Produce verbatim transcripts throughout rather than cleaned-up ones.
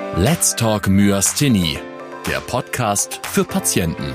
Let's Talk Myasthenie, der Podcast für Patienten.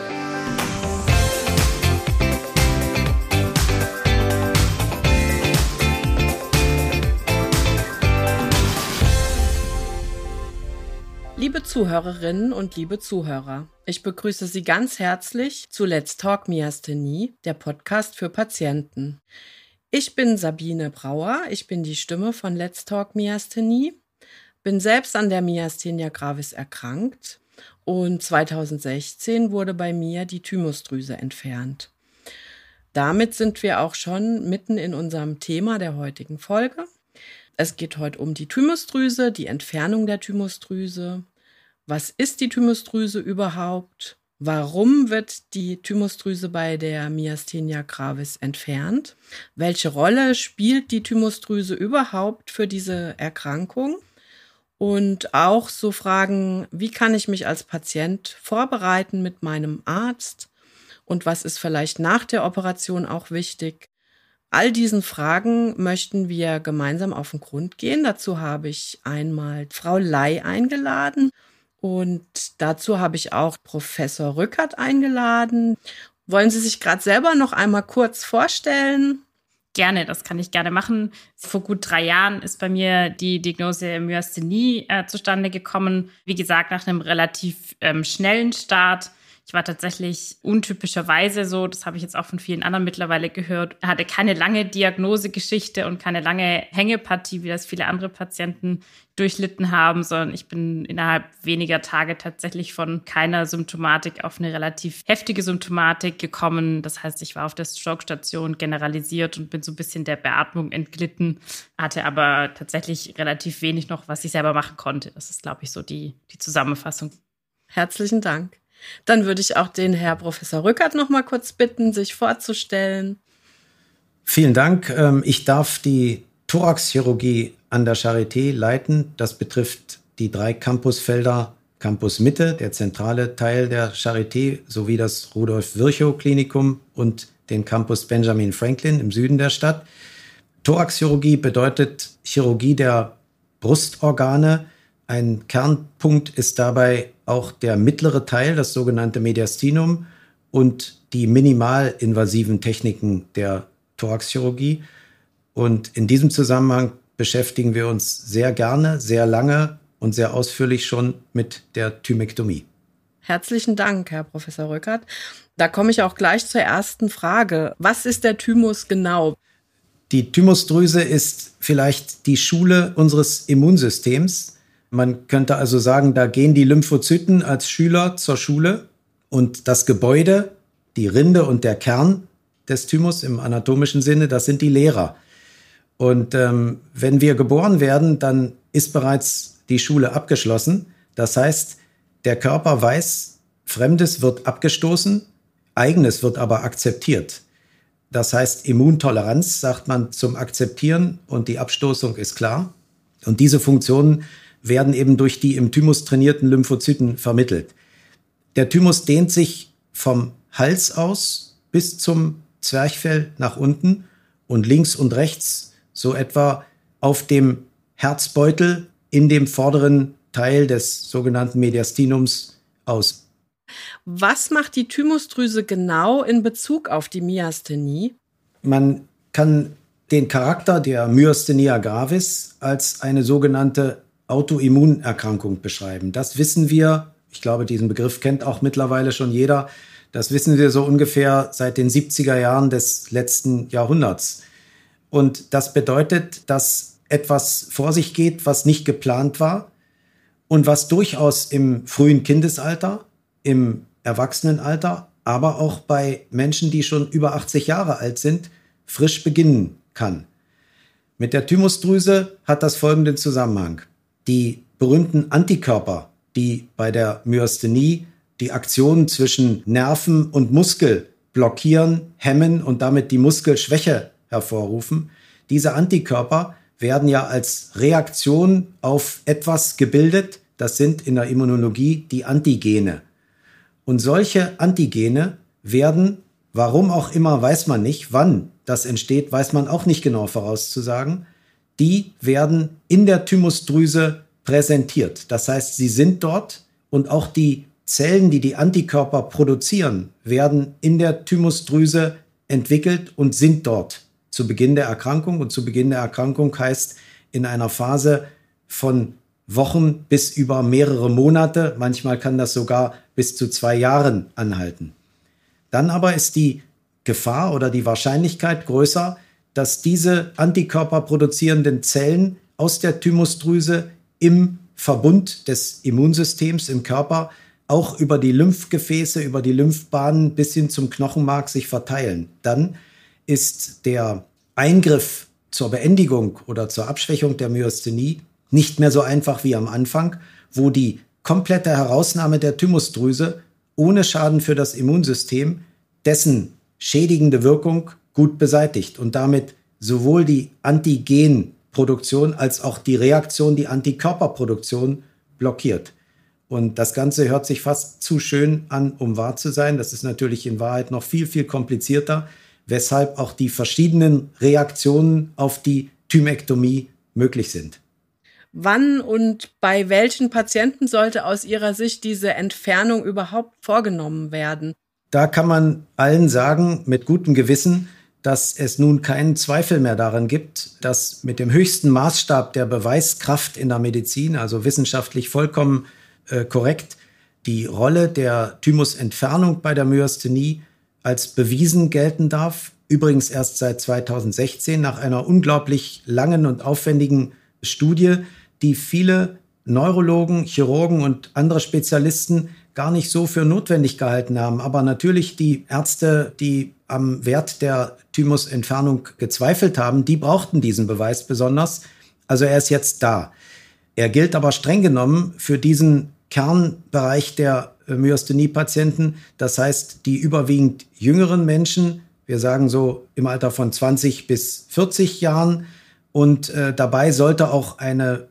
Liebe Zuhörerinnen und liebe Zuhörer, ich begrüße Sie ganz herzlich zu Let's Talk Myasthenie, der Podcast für Patienten. Ich bin Sabine Brauer, ich bin die Stimme von Let's Talk Myasthenie, bin selbst an der Myasthenia gravis erkrankt und zweitausendsechzehn wurde bei mir die Thymusdrüse entfernt. Damit sind wir auch schon mitten in unserem Thema der heutigen Folge. Es geht heute um die Thymusdrüse, die Entfernung der Thymusdrüse. Was ist die Thymusdrüse überhaupt? Warum wird die Thymusdrüse bei der Myasthenia gravis entfernt? Welche Rolle spielt die Thymusdrüse überhaupt für diese Erkrankung? Und auch so Fragen, wie kann ich mich als Patient vorbereiten mit meinem Arzt? Und was ist vielleicht nach der Operation auch wichtig? All diesen Fragen möchten wir gemeinsam auf den Grund gehen. Dazu habe ich einmal Frau Ley eingeladen und dazu habe ich auch Professor Rückert eingeladen. Wollen Sie sich gerade selber noch einmal kurz vorstellen? Gerne, das kann ich gerne machen. Vor gut drei Jahren ist bei mir die Diagnose Myasthenie äh, zustande gekommen. Wie gesagt, nach einem relativ ähm, schnellen Start. Ich war tatsächlich untypischerweise so, das habe ich jetzt auch von vielen anderen mittlerweile gehört, hatte keine lange Diagnosegeschichte und keine lange Hängepartie, wie das viele andere Patienten durchlitten haben, sondern ich bin innerhalb weniger Tage tatsächlich von keiner Symptomatik auf eine relativ heftige Symptomatik gekommen. Das heißt, ich war auf der Stroke-Station generalisiert und bin so ein bisschen der Beatmung entglitten, hatte aber tatsächlich relativ wenig noch, was ich selber machen konnte. Das ist, glaube ich, so die, die Zusammenfassung. Herzlichen Dank. Dann würde ich auch den Herr Professor Rückert noch mal kurz bitten, sich vorzustellen. Vielen Dank. Ich darf die Thoraxchirurgie an der Charité leiten. Das betrifft die drei Campusfelder, Campus Mitte, der zentrale Teil der Charité, sowie das Rudolf-Virchow-Klinikum und den Campus Benjamin Franklin im Süden der Stadt. Thoraxchirurgie bedeutet Chirurgie der Brustorgane. Ein Kernpunkt ist dabei auch der mittlere Teil, das sogenannte Mediastinum, und die minimalinvasiven Techniken der Thoraxchirurgie. Und in diesem Zusammenhang beschäftigen wir uns sehr gerne, sehr lange und sehr ausführlich schon mit der Thymektomie. Herzlichen Dank, Herr Professor Rückert. Da komme ich auch gleich zur ersten Frage. Was ist der Thymus genau? Die Thymusdrüse ist vielleicht die Schule unseres Immunsystems. Man könnte also sagen, da gehen die Lymphozyten als Schüler zur Schule und das Gebäude, die Rinde und der Kern des Thymus im anatomischen Sinne, das sind die Lehrer. Und ähm, wenn wir geboren werden, dann ist bereits die Schule abgeschlossen. Das heißt, der Körper weiß, Fremdes wird abgestoßen, Eigenes wird aber akzeptiert. Das heißt, Immuntoleranz sagt man zum Akzeptieren und die Abstoßung ist klar. Und diese Funktionen werden eben durch die im Thymus trainierten Lymphozyten vermittelt. Der Thymus dehnt sich vom Hals aus bis zum Zwerchfell nach unten und links und rechts so etwa auf dem Herzbeutel in dem vorderen Teil des sogenannten Mediastinums aus. Was macht die Thymusdrüse genau in Bezug auf die Myasthenie? Man kann den Charakter der Myasthenia gravis als eine sogenannte Autoimmunerkrankung beschreiben. Das wissen wir, ich glaube, diesen Begriff kennt auch mittlerweile schon jeder, das wissen wir so ungefähr seit den siebziger Jahren des letzten Jahrhunderts. Und das bedeutet, dass etwas vor sich geht, was nicht geplant war und was durchaus im frühen Kindesalter, im Erwachsenenalter, aber auch bei Menschen, die schon über achtzig Jahre alt sind, frisch beginnen kann. Mit der Thymusdrüse hat das folgenden Zusammenhang. Die berühmten Antikörper, die bei der Myasthenie die Aktion zwischen Nerven und Muskel blockieren, hemmen und damit die Muskelschwäche hervorrufen, diese Antikörper werden ja als Reaktion auf etwas gebildet, das sind in der Immunologie die Antigene. Und solche Antigene werden, warum auch immer, weiß man nicht, wann das entsteht, weiß man auch nicht genau vorauszusagen, die werden in der Thymusdrüse präsentiert. Das heißt, sie sind dort und auch die Zellen, die die Antikörper produzieren, werden in der Thymusdrüse entwickelt und sind dort zu Beginn der Erkrankung. Und zu Beginn der Erkrankung heißt in einer Phase von Wochen bis über mehrere Monate. Manchmal kann das sogar bis zu zwei Jahren anhalten. Dann aber ist die Gefahr oder die Wahrscheinlichkeit größer, dass diese antikörperproduzierenden Zellen aus der Thymusdrüse im Verbund des Immunsystems im Körper auch über die Lymphgefäße, über die Lymphbahnen bis hin zum Knochenmark sich verteilen. Dann ist der Eingriff zur Beendigung oder zur Abschwächung der Myasthenie nicht mehr so einfach wie am Anfang, wo die komplette Herausnahme der Thymusdrüse ohne Schaden für das Immunsystem dessen schädigende Wirkung gut beseitigt und damit sowohl die Antigenproduktion als auch die Reaktion, die Antikörperproduktion blockiert. Und das Ganze hört sich fast zu schön an, um wahr zu sein. Das ist natürlich in Wahrheit noch viel, viel komplizierter, weshalb auch die verschiedenen Reaktionen auf die Thymektomie möglich sind. Wann und bei welchen Patienten sollte aus Ihrer Sicht diese Entfernung überhaupt vorgenommen werden? Da kann man allen sagen, mit gutem Gewissen, dass es nun keinen Zweifel mehr daran gibt, dass mit dem höchsten Maßstab der Beweiskraft in der Medizin, also wissenschaftlich vollkommen äh, korrekt, die Rolle der Thymusentfernung bei der Myasthenie als bewiesen gelten darf. Übrigens erst seit zweitausendsechzehn nach einer unglaublich langen und aufwendigen Studie, die viele Neurologen, Chirurgen und andere Spezialisten gar nicht so für notwendig gehalten haben. Aber natürlich die Ärzte, die am Wert der Thymusentfernung gezweifelt haben, die brauchten diesen Beweis besonders. Also er ist jetzt da. Er gilt aber streng genommen für diesen Kernbereich der Myasthenie-Patienten. Das heißt, die überwiegend jüngeren Menschen, wir sagen so im Alter von zwanzig bis vierzig Jahren. Und äh, dabei sollte auch eine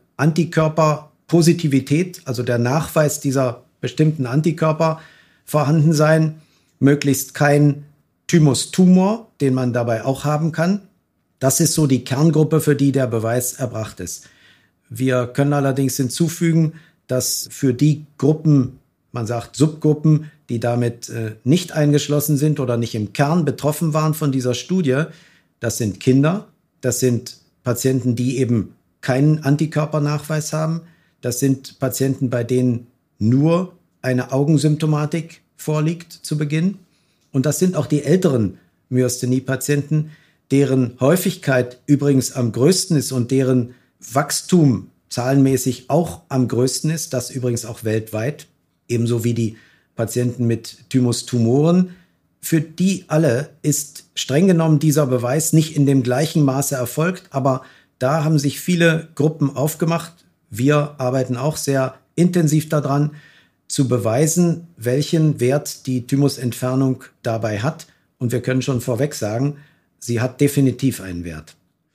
Antikörperpositivität, also der Nachweis dieser bestimmten Antikörper vorhanden sein, möglichst kein Thymustumor, den man dabei auch haben kann. Das ist so die Kerngruppe, für die der Beweis erbracht ist. Wir können allerdings hinzufügen, dass für die Gruppen, man sagt Subgruppen, die damit äh, nicht eingeschlossen sind oder nicht im Kern betroffen waren von dieser Studie, das sind Kinder, das sind Patienten, die eben keinen Antikörpernachweis haben, das sind Patienten, bei denen nur eine Augensymptomatik vorliegt zu Beginn. Und das sind auch die älteren Myasthenie-Patienten, deren Häufigkeit übrigens am größten ist und deren Wachstum zahlenmäßig auch am größten ist, das übrigens auch weltweit, ebenso wie die Patienten mit Thymustumoren. Für die alle ist streng genommen dieser Beweis nicht in dem gleichen Maße erfolgt, aber da haben sich viele Gruppen aufgemacht. Wir arbeiten auch sehr intensiv daran, zu beweisen, welchen Wert die Thymusentfernung dabei hat. Und wir können schon vorweg sagen, sie hat definitiv einen Wert.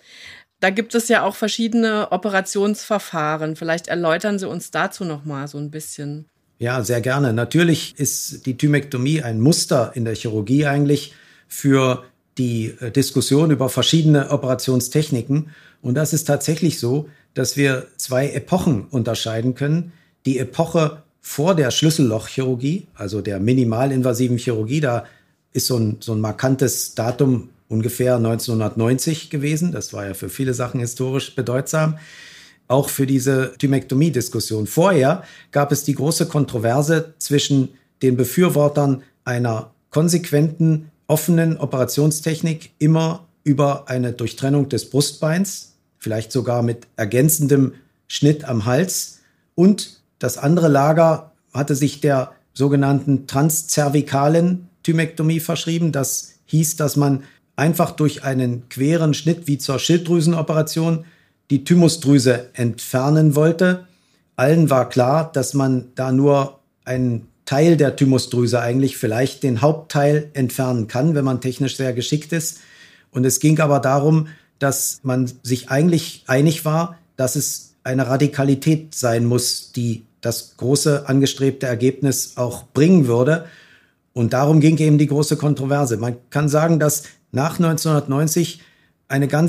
Da gibt es ja auch verschiedene Operationsverfahren. Vielleicht erläutern Sie uns dazu noch mal so ein bisschen. Ja, sehr gerne. Natürlich ist die Thymektomie ein Muster in der Chirurgie eigentlich für die Diskussion über verschiedene Operationstechniken. Und das ist tatsächlich so, dass wir zwei Epochen unterscheiden können. Die Epoche vor der Schlüssellochchirurgie, also der minimalinvasiven Chirurgie, da ist so ein, so ein markantes Datum ungefähr neunzehnhundertneunzig gewesen. Das war ja für viele Sachen historisch bedeutsam. Auch für diese Thymektomie-Diskussion. Vorher gab es die große Kontroverse zwischen den Befürwortern einer konsequenten, offenen Operationstechnik, immer über eine Durchtrennung des Brustbeins, vielleicht sogar mit ergänzendem Schnitt am Hals. Und das andere Lager hatte sich der sogenannten transzervikalen Thymektomie verschrieben. Das hieß, dass man einfach durch einen queren Schnitt wie zur Schilddrüsenoperation die Thymusdrüse entfernen wollte. Allen war klar, dass man da nur einen Teil der Thymusdrüse, eigentlich vielleicht den Hauptteil, entfernen kann, wenn man technisch sehr geschickt ist. Und es ging aber darum, dass man sich eigentlich einig war, dass es eine Radikalität sein muss, die das große angestrebte Ergebnis auch bringen würde. Und darum ging eben die große Kontroverse. Man kann sagen, dass nach neunzehnhundertneunzig eine ganz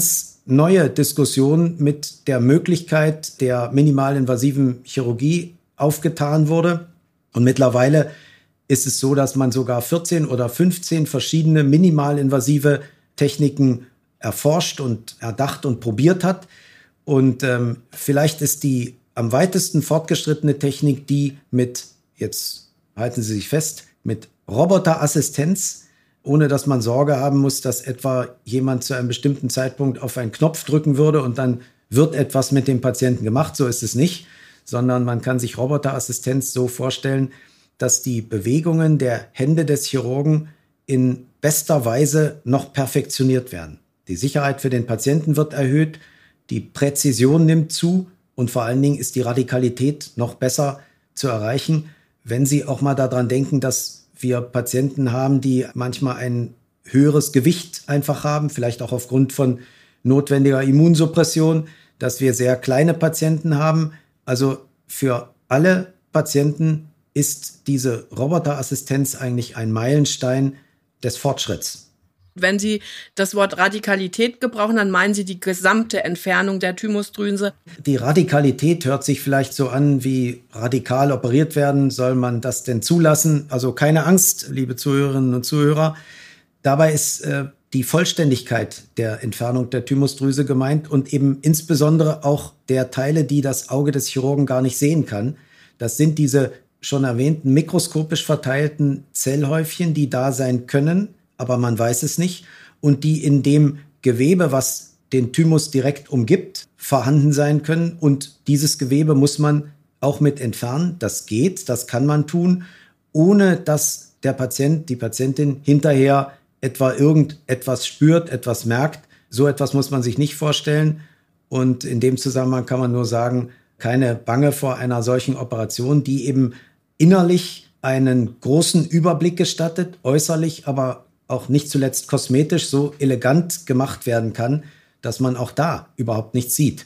neue Diskussion mit der Möglichkeit der minimalinvasiven Chirurgie aufgetan wurde. Und mittlerweile ist es so, dass man sogar vierzehn oder fünfzehn verschiedene minimalinvasive Techniken erforscht und erdacht und probiert hat. Und ähm, vielleicht ist die am weitesten fortgeschrittene Technik die mit, jetzt halten Sie sich fest, mit Roboterassistenz, ohne dass man Sorge haben muss, dass etwa jemand zu einem bestimmten Zeitpunkt auf einen Knopf drücken würde und dann wird etwas mit dem Patienten gemacht. So ist es nicht, sondern man kann sich Roboterassistenz so vorstellen, dass die Bewegungen der Hände des Chirurgen in bester Weise noch perfektioniert werden. Die Sicherheit für den Patienten wird erhöht, die Präzision nimmt zu und vor allen Dingen ist die Radikalität noch besser zu erreichen, wenn Sie auch mal daran denken, dass wir Patienten haben, die manchmal ein höheres Gewicht einfach haben, vielleicht auch aufgrund von notwendiger Immunsuppression, dass wir sehr kleine Patienten haben. Also für alle Patienten ist diese Roboterassistenz eigentlich ein Meilenstein des Fortschritts. Wenn Sie das Wort Radikalität gebrauchen, dann meinen Sie die gesamte Entfernung der Thymusdrüse? Die Radikalität hört sich vielleicht so an wie radikal operiert werden. Soll man das denn zulassen? Also keine Angst, liebe Zuhörerinnen und Zuhörer. Dabei ist äh, die Vollständigkeit der Entfernung der Thymusdrüse gemeint und eben insbesondere auch der Teile, die das Auge des Chirurgen gar nicht sehen kann. Das sind diese schon erwähnten mikroskopisch verteilten Zellhäufchen, die da sein können, aber man weiß es nicht, und die in dem Gewebe, was den Thymus direkt umgibt, vorhanden sein können. Und dieses Gewebe muss man auch mit entfernen. Das geht, das kann man tun, ohne dass der Patient, die Patientin hinterher etwa irgendetwas spürt, etwas merkt. So etwas muss man sich nicht vorstellen. Und in dem Zusammenhang kann man nur sagen, keine Bange vor einer solchen Operation, die eben innerlich einen großen Überblick gestattet, äußerlich aber auch nicht zuletzt kosmetisch so elegant gemacht werden kann, dass man auch da überhaupt nichts sieht.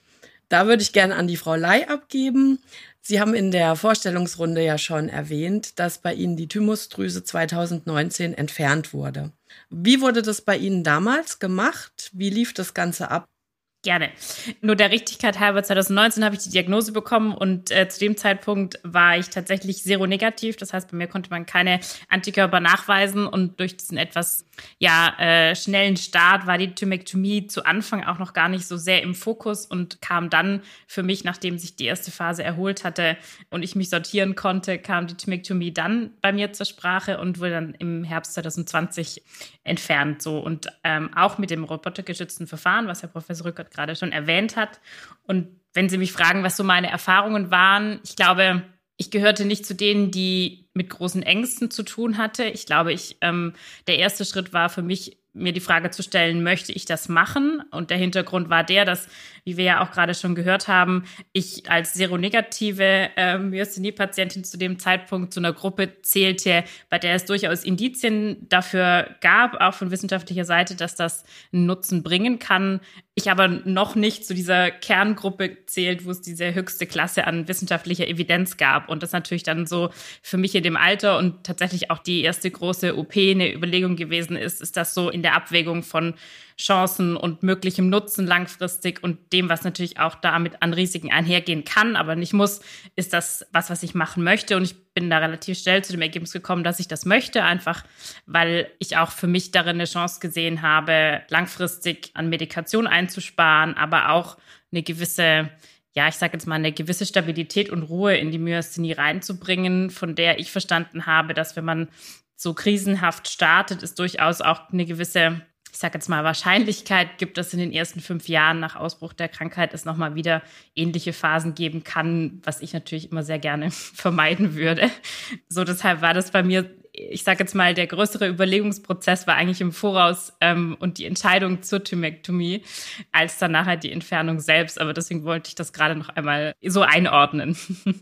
Da würde ich gerne an die Frau Ley abgeben. Sie haben in der Vorstellungsrunde ja schon erwähnt, dass bei Ihnen die Thymusdrüse zweitausendneunzehn entfernt wurde. Wie wurde das bei Ihnen damals gemacht? Wie lief das Ganze ab? Gerne. Nur der Richtigkeit halber, zweitausendneunzehn habe ich die Diagnose bekommen und äh, zu dem Zeitpunkt war ich tatsächlich seronegativ. Das heißt, bei mir konnte man keine Antikörper nachweisen und durch diesen etwas ja äh, schnellen Start war die Thymektomie zu Anfang auch noch gar nicht so sehr im Fokus und kam dann für mich, nachdem sich die erste Phase erholt hatte und ich mich sortieren konnte, kam die Thymektomie dann bei mir zur Sprache und wurde dann im Herbst zweitausendzwanzig entfernt. So und ähm, auch mit dem robotergestützten Verfahren, was Herr Professor Rückert gerade schon erwähnt hat. Und wenn Sie mich fragen, was so meine Erfahrungen waren, ich glaube, ich gehörte nicht zu denen, die mit großen Ängsten zu tun hatte. Ich glaube, ich ähm, der erste Schritt war für mich, mir die Frage zu stellen, möchte ich das machen? Und der Hintergrund war der, dass, wie wir ja auch gerade schon gehört haben, ich als seronegative äh, Myasthenie-Patientin zu dem Zeitpunkt zu einer Gruppe zählte, bei der es durchaus Indizien dafür gab, auch von wissenschaftlicher Seite, dass das einen Nutzen bringen kann. Ich aber noch nicht zu dieser Kerngruppe zählt, wo es diese höchste Klasse an wissenschaftlicher Evidenz gab. Und das natürlich dann so für mich in dem Alter und tatsächlich auch die erste große O P eine Überlegung gewesen ist, ist das so in der Abwägung von Chancen und möglichem Nutzen langfristig und dem, was natürlich auch damit an Risiken einhergehen kann, aber nicht muss, ist das was, was ich machen möchte. Und ich bin da relativ schnell zu dem Ergebnis gekommen, dass ich das möchte, einfach weil ich auch für mich darin eine Chance gesehen habe, langfristig an Medikation einzusparen, aber auch eine gewisse, ja, ich sage jetzt mal, eine gewisse Stabilität und Ruhe in die Myasthenie reinzubringen, von der ich verstanden habe, dass wenn man so krisenhaft startet, es durchaus auch eine gewisse, ich sage jetzt mal, Wahrscheinlichkeit gibt, dass in den ersten fünf Jahren nach Ausbruch der Krankheit es nochmal wieder ähnliche Phasen geben kann, was ich natürlich immer sehr gerne vermeiden würde. So, deshalb war das bei mir, ich sage jetzt mal, der größere Überlegungsprozess war eigentlich im Voraus ähm, und die Entscheidung zur Thymektomie, als dann nachher die Entfernung selbst. Aber deswegen wollte ich das gerade noch einmal so einordnen.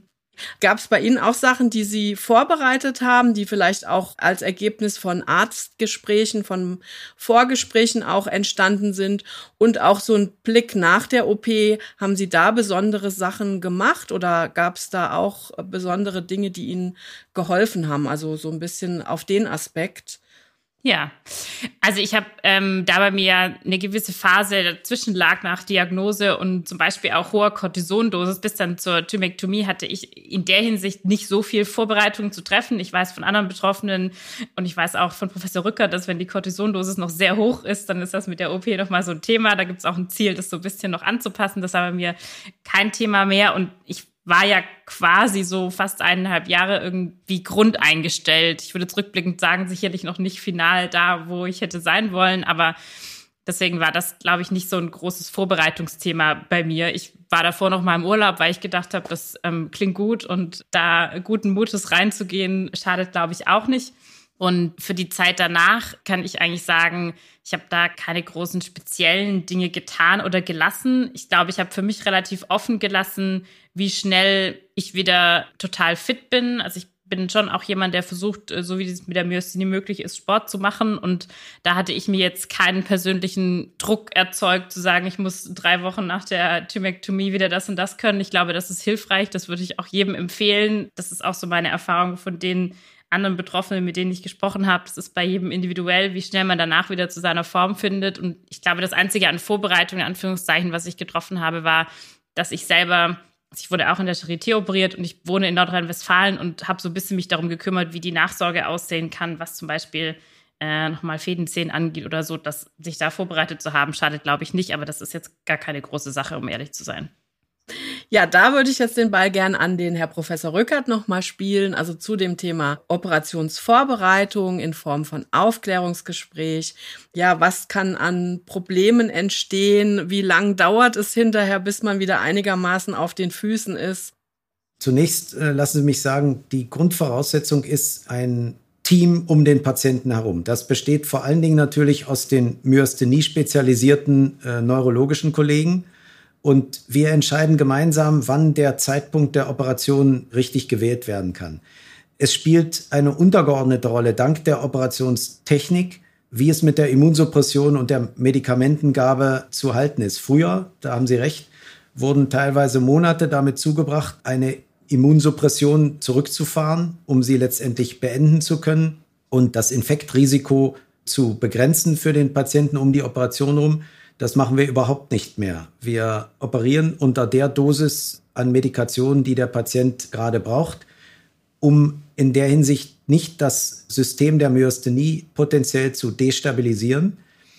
Gab es bei Ihnen auch Sachen, die Sie vorbereitet haben, die vielleicht auch als Ergebnis von Arztgesprächen, von Vorgesprächen auch entstanden sind? Und auch so ein Blick nach der O P, haben Sie da besondere Sachen gemacht oder gab es da auch besondere Dinge, die Ihnen geholfen haben? Also so ein bisschen auf den Aspekt. Ja, also ich habe ähm, da bei mir eine gewisse Phase dazwischen lag nach Diagnose und zum Beispiel auch hoher Cortisondosis bis dann zur Thymektomie hatte ich in der Hinsicht nicht so viel Vorbereitung zu treffen. Ich weiß von anderen Betroffenen und ich weiß auch von Professor Rücker, dass wenn die Cortisondosis noch sehr hoch ist, dann ist das mit der O P nochmal so ein Thema. Da gibt es auch ein Ziel, das so ein bisschen noch anzupassen. Das war bei mir kein Thema mehr und ich war ja quasi so fast eineinhalb Jahre irgendwie grundeingestellt. Ich würde zurückblickend sagen, sicherlich noch nicht final da, wo ich hätte sein wollen, aber deswegen war das, glaube ich, nicht so ein großes Vorbereitungsthema bei mir. Ich war davor noch mal im Urlaub, weil ich gedacht habe, das ähm, klingt gut und da guten Mutes reinzugehen, schadet, glaube ich, auch nicht. Und für die Zeit danach kann ich eigentlich sagen, ich habe da keine großen speziellen Dinge getan oder gelassen. Ich glaube, ich habe für mich relativ offen gelassen, wie schnell ich wieder total fit bin. Also ich bin schon auch jemand, der versucht, so wie es mit der Myasthenie möglich ist, Sport zu machen. Und da hatte ich mir jetzt keinen persönlichen Druck erzeugt, zu sagen, ich muss drei Wochen nach der Thymektomie wieder das und das können. Ich glaube, das ist hilfreich. Das würde ich auch jedem empfehlen. Das ist auch so meine Erfahrung von denen, anderen Betroffenen, mit denen ich gesprochen habe. Das ist bei jedem individuell, wie schnell man danach wieder zu seiner Form findet. Und ich glaube, das Einzige an Vorbereitung, in Anführungszeichen, was ich getroffen habe, war, dass ich selber, ich wurde auch in der Charité operiert und ich wohne in Nordrhein-Westfalen und habe so ein bisschen mich darum gekümmert, wie die Nachsorge aussehen kann, was zum Beispiel äh, nochmal Fädenzähnen angeht oder so. Dass sich da vorbereitet zu haben, schadet, glaube ich, nicht. Aber das ist jetzt gar keine große Sache, um ehrlich zu sein. Ja, da würde ich jetzt den Ball gern an den Herr Professor Rückert nochmal spielen, also zu dem Thema Operationsvorbereitung in Form von Aufklärungsgespräch. Ja, was kann an Problemen entstehen? Wie lang dauert es hinterher, bis man wieder einigermaßen auf den Füßen ist? Zunächst äh, lassen Sie mich sagen, die Grundvoraussetzung ist ein Team um den Patienten herum. Das besteht vor allen Dingen natürlich aus den Myasthenie-spezialisierten äh, neurologischen Kollegen. Und wir entscheiden gemeinsam, wann der Zeitpunkt der Operation richtig gewählt werden kann. Es spielt eine untergeordnete Rolle dank der Operationstechnik, wie es mit der Immunsuppression und der Medikamentengabe zu halten ist. Früher, da haben Sie recht, wurden teilweise Monate damit zugebracht, eine Immunsuppression zurückzufahren, um sie letztendlich beenden zu können und das Infektrisiko zu begrenzen für den Patienten um die Operation herum. Das machen wir überhaupt nicht mehr. Wir operieren unter der Dosis an Medikation, die der Patient gerade braucht, um in der Hinsicht nicht das System der Myasthenie potenziell zu destabilisieren.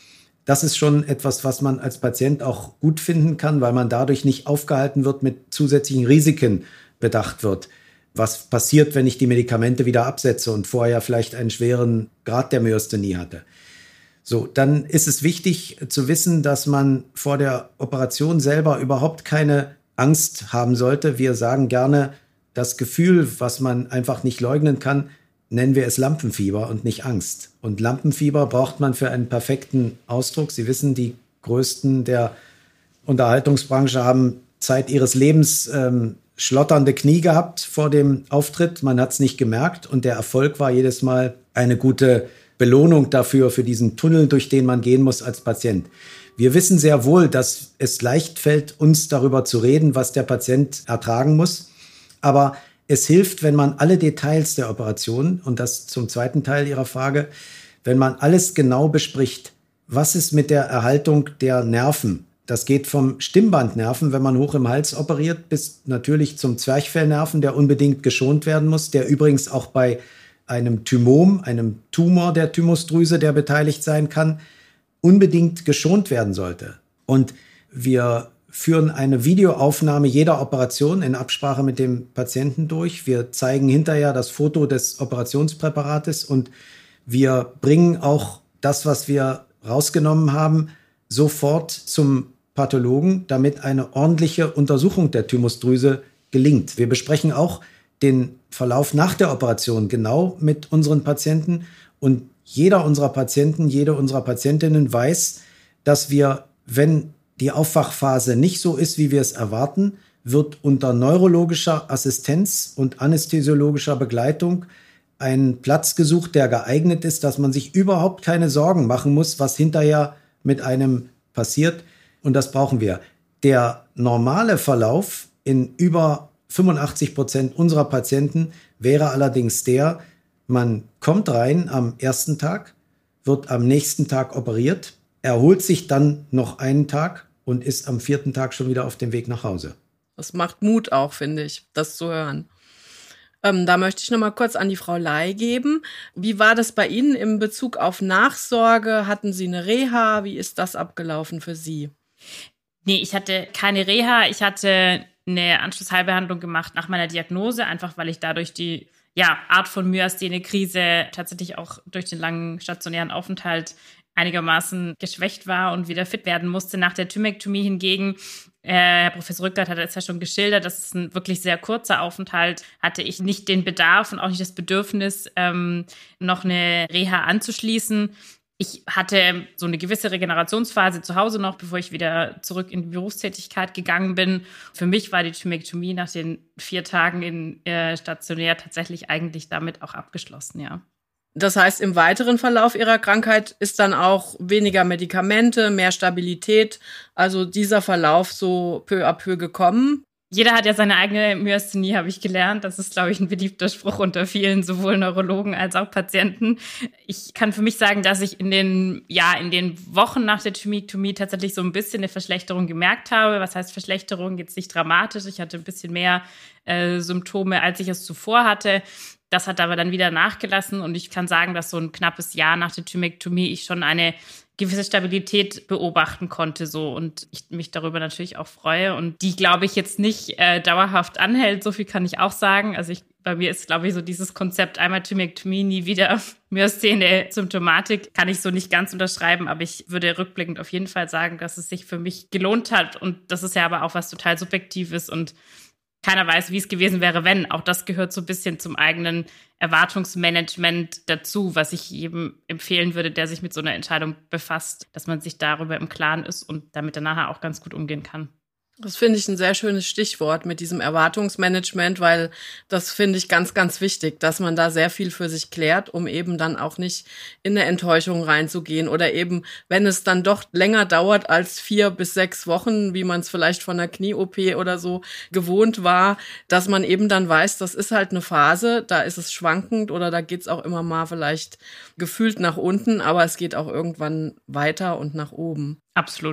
Das ist schon etwas, was man als Patient auch gut finden kann, weil man dadurch nicht aufgehalten wird, mit zusätzlichen Risiken bedacht wird. Was passiert, wenn ich die Medikamente wieder absetze und vorher vielleicht einen schweren Grad der Myasthenie hatte? So, dann ist es wichtig zu wissen, dass man vor der Operation selber überhaupt keine Angst haben sollte. Wir sagen gerne, das Gefühl, was man einfach nicht leugnen kann, nennen wir es Lampenfieber und nicht Angst. Und Lampenfieber braucht man für einen perfekten Ausdruck. Sie wissen, die Größten der Unterhaltungsbranche haben Zeit ihres Lebens ähm, schlotternde Knie gehabt vor dem Auftritt. Man hat es nicht gemerkt und der Erfolg war jedes Mal eine gute Belohnung dafür, für diesen Tunnel, durch den man gehen muss als Patient. Wir wissen sehr wohl, dass es leicht fällt, uns darüber zu reden, was der Patient ertragen muss. Aber es hilft, wenn man alle Details der Operation, und das zum zweiten Teil Ihrer Frage, wenn man alles genau bespricht. Was ist mit der Erhaltung der Nerven? Das geht vom Stimmbandnerven, wenn man hoch im Hals operiert, bis natürlich zum Zwerchfellnerven, der unbedingt geschont werden muss, der übrigens auch bei einem Thymom, einem Tumor der Thymusdrüse, der beteiligt sein kann, unbedingt geschont werden sollte. Und wir führen eine Videoaufnahme jeder Operation in Absprache mit dem Patienten durch. Wir zeigen hinterher das Foto des Operationspräparates und wir bringen auch das, was wir rausgenommen haben, sofort zum Pathologen, damit eine ordentliche Untersuchung der Thymusdrüse gelingt. Wir besprechen auch den Verlauf nach der Operation genau mit unseren Patienten und jeder unserer Patienten, jede unserer Patientinnen weiß, dass wir, wenn die Aufwachphase nicht so ist, wie wir es erwarten, wird unter neurologischer Assistenz und anästhesiologischer Begleitung ein Platz gesucht, der geeignet ist, dass man sich überhaupt keine Sorgen machen muss, was hinterher mit einem passiert. Und das brauchen wir. Der normale Verlauf in über fünfundachtzig Prozent unserer Patienten wäre allerdings der, man kommt rein am ersten Tag, wird am nächsten Tag operiert, erholt sich dann noch einen Tag und ist am vierten Tag schon wieder auf dem Weg nach Hause. Das macht Mut auch, finde ich, das zu hören. Ähm, da möchte ich noch mal kurz an die Frau Ley geben. Wie war das bei Ihnen in Bezug auf Nachsorge? Hatten Sie eine Reha? Wie ist das abgelaufen für Sie? Nee, ich hatte keine Reha. Ich hatte eine Anschlussheilbehandlung gemacht nach meiner Diagnose, einfach weil ich dadurch die ja, Art von Myasthenie-Krise tatsächlich auch durch den langen stationären Aufenthalt einigermaßen geschwächt war und wieder fit werden musste. Nach der Thymektomie hingegen, äh, Herr Professor Rückert hat es ja schon geschildert, das ist ein wirklich sehr kurzer Aufenthalt, hatte ich nicht den Bedarf und auch nicht das Bedürfnis, ähm, noch eine Reha anzuschließen. Ich hatte so eine gewisse Regenerationsphase zu Hause noch, bevor ich wieder zurück in die Berufstätigkeit gegangen bin. Für mich war die Thymektomie nach den vier Tagen in äh, stationär tatsächlich eigentlich damit auch abgeschlossen, ja. Das heißt, im weiteren Verlauf Ihrer Krankheit ist dann auch weniger Medikamente, mehr Stabilität, also dieser Verlauf so peu à peu gekommen? Jeder hat ja seine eigene Myasthenie, habe ich gelernt. Das ist, glaube ich, ein beliebter Spruch unter vielen, sowohl Neurologen als auch Patienten. Ich kann für mich sagen, dass ich in den, ja, in den Wochen nach der Thymektomie tatsächlich so ein bisschen eine Verschlechterung gemerkt habe. Was heißt Verschlechterung? Jetzt nicht dramatisch. Ich hatte ein bisschen mehr äh, Symptome, als ich es zuvor hatte. Das hat aber dann wieder nachgelassen und ich kann sagen, dass so ein knappes Jahr nach der Thymektomie ich schon eine gewisse Stabilität beobachten konnte so und ich mich darüber natürlich auch freue und die, glaube ich, jetzt nicht äh, dauerhaft anhält. So viel kann ich auch sagen. Also ich, bei mir ist, glaube ich, so dieses Konzept einmal Thymektomie, nie wieder Myasthenie, Symptomatik, kann ich so nicht ganz unterschreiben, aber ich würde rückblickend auf jeden Fall sagen, dass es sich für mich gelohnt hat und das ist ja aber auch was total Subjektives und keiner weiß, wie es gewesen wäre, wenn. Auch das gehört so ein bisschen zum eigenen Erwartungsmanagement dazu, was ich jedem empfehlen würde, der sich mit so einer Entscheidung befasst, dass man sich darüber im Klaren ist und damit dann nachher auch ganz gut umgehen kann. Das finde ich ein sehr schönes Stichwort mit diesem Erwartungsmanagement, weil das finde ich ganz, ganz wichtig, dass man da sehr viel für sich klärt, um eben dann auch nicht in eine Enttäuschung reinzugehen oder eben, wenn es dann doch länger dauert als vier bis sechs Wochen, wie man es vielleicht von einer Knie-O P oder so gewohnt war, dass man eben dann weiß, das ist halt eine Phase, da ist es schwankend oder da geht es auch immer mal vielleicht gefühlt nach unten, aber es geht auch irgendwann weiter und nach oben. Absolut.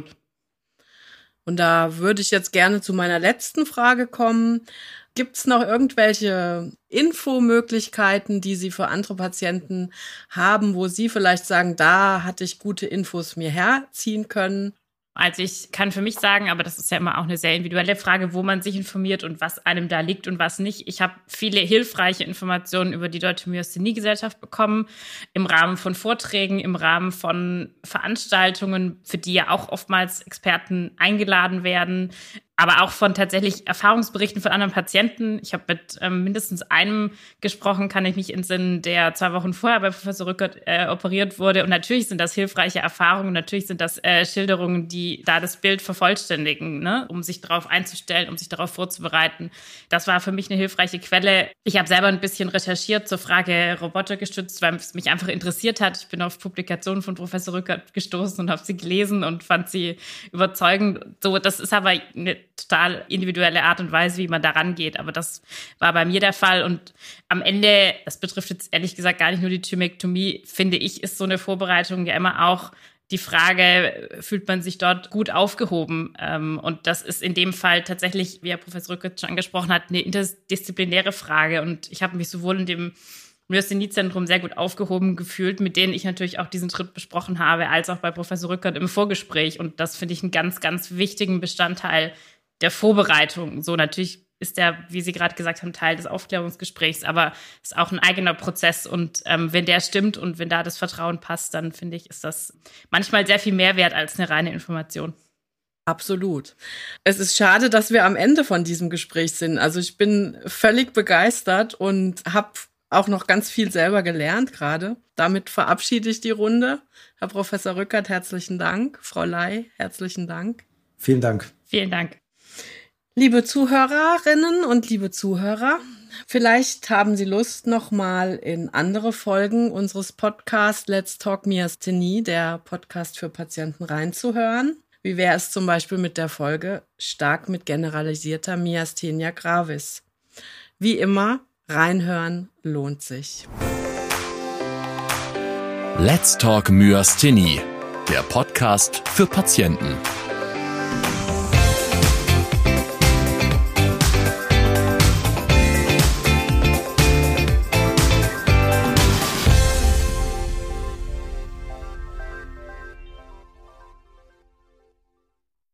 Und da würde ich jetzt gerne zu meiner letzten Frage kommen. Gibt es noch irgendwelche Infomöglichkeiten, die Sie für andere Patienten haben, wo Sie vielleicht sagen, da hatte ich gute Infos mir herziehen können? Also ich kann für mich sagen, aber das ist ja immer auch eine sehr individuelle Frage, wo man sich informiert und was einem da liegt und was nicht. Ich habe viele hilfreiche Informationen über die Deutsche Myasthenie-Gesellschaft bekommen, im Rahmen von Vorträgen, im Rahmen von Veranstaltungen, für die ja auch oftmals Experten eingeladen werden, aber auch von tatsächlich Erfahrungsberichten von anderen Patienten. Ich habe mit ähm, mindestens einem gesprochen, kann ich mich entsinnen, der zwei Wochen vorher bei Professor Rückert äh, operiert wurde. Und natürlich sind das hilfreiche Erfahrungen, natürlich sind das äh, Schilderungen, die da das Bild vervollständigen, ne? Um sich darauf einzustellen, um sich darauf vorzubereiten. Das war für mich eine hilfreiche Quelle. Ich habe selber ein bisschen recherchiert zur Frage robotergestützt, weil es mich einfach interessiert hat. Ich bin auf Publikationen von Professor Rückert gestoßen und habe sie gelesen und fand sie überzeugend. So, das ist aber eine total individuelle Art und Weise, wie man da rangeht. Aber das war bei mir der Fall. Und am Ende, das betrifft jetzt ehrlich gesagt gar nicht nur die Thymektomie, finde ich, ist so eine Vorbereitung ja immer auch die Frage, fühlt man sich dort gut aufgehoben? Und das ist in dem Fall tatsächlich, wie Herr Professor Rückert schon angesprochen hat, eine interdisziplinäre Frage. Und ich habe mich sowohl in dem Myasthenie-Zentrum sehr gut aufgehoben gefühlt, mit denen ich natürlich auch diesen Schritt besprochen habe, als auch bei Professor Rückert im Vorgespräch. Und das finde ich einen ganz, ganz wichtigen Bestandteil der Vorbereitung. So, natürlich ist der, wie Sie gerade gesagt haben, Teil des Aufklärungsgesprächs, aber es ist auch ein eigener Prozess. Und ähm, wenn der stimmt und wenn da das Vertrauen passt, dann finde ich, ist das manchmal sehr viel mehr wert als eine reine Information. Absolut. Es ist schade, dass wir am Ende von diesem Gespräch sind. Also ich bin völlig begeistert und habe auch noch ganz viel selber gelernt gerade. Damit verabschiede ich die Runde. Herr Professor Rückert, herzlichen Dank. Frau Ley, herzlichen Dank. Vielen Dank. Vielen Dank. Liebe Zuhörerinnen und liebe Zuhörer, vielleicht haben Sie Lust, nochmal in andere Folgen unseres Podcasts Let's Talk Myasthenie, der Podcast für Patienten, reinzuhören. Wie wäre es zum Beispiel mit der Folge Stark mit generalisierter Myasthenia gravis? Wie immer, reinhören lohnt sich. Let's Talk Myasthenie, der Podcast für Patienten.